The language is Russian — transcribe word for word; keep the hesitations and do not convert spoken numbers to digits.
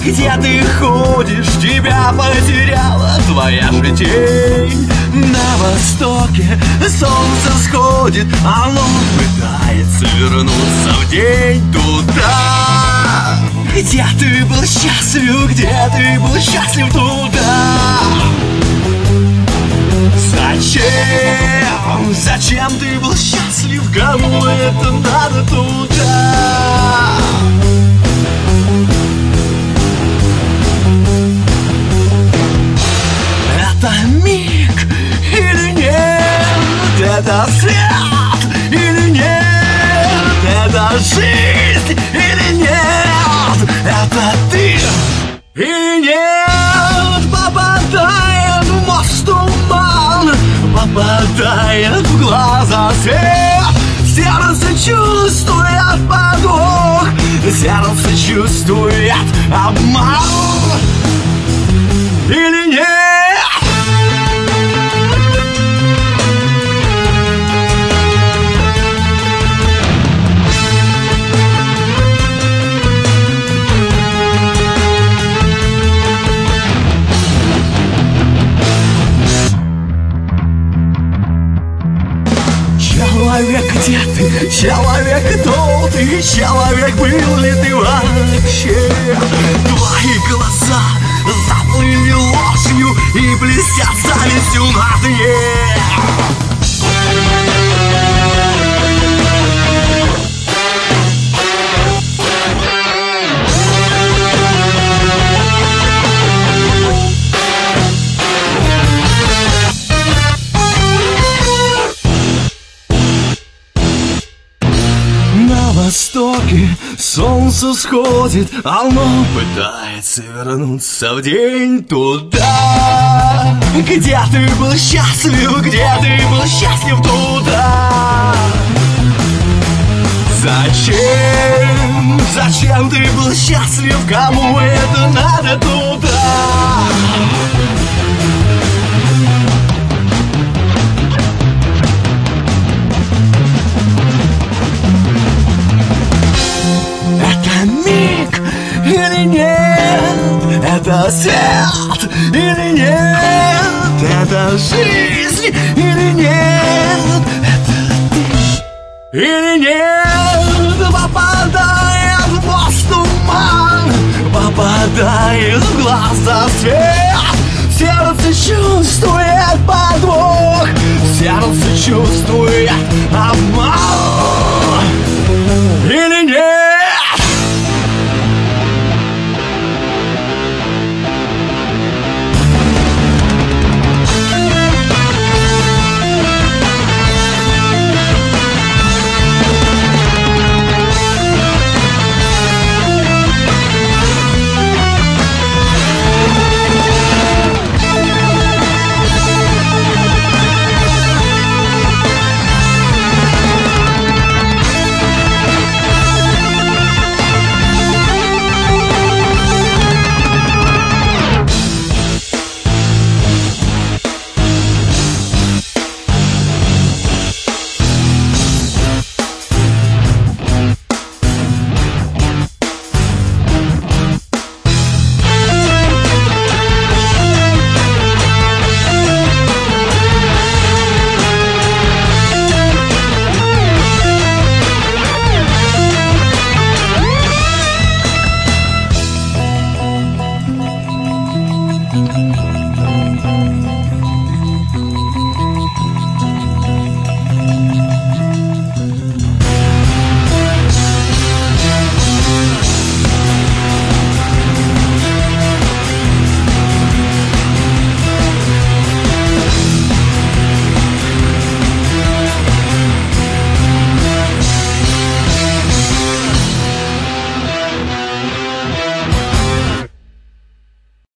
Где ты ходишь, тебя потеряла твоя же тень. На востоке солнце сходит, оно пытается вернуться в день туда, где ты был счастлив, где ты был счастлив туда. Зачем, зачем ты был счастлив, кому это надо туда? Это миг или нет? Это свет или нет? Это жизнь или нет? Это ты или нет? Попадает в мозг туман, попадает в глаза свет. Сердце чувствует подвох, сердце чувствует обман или нет? Человек, где ты? Человек, кто ты? Человек, был ли ты вообще? Твои глаза заплыли ложью и блестят завистью на дне. На востоке солнце сходит, оно пытается вернуться в день туда, где ты был счастлив, где ты был счастлив туда. Зачем, зачем ты был счастлив, кому это надо туда? Или нет, это свет или нет, это жизнь или нет, это ты или нет. Попадает в мозг туман, попадает в глаза свет. Сердце чувствует подвох, сердце чувствует обман.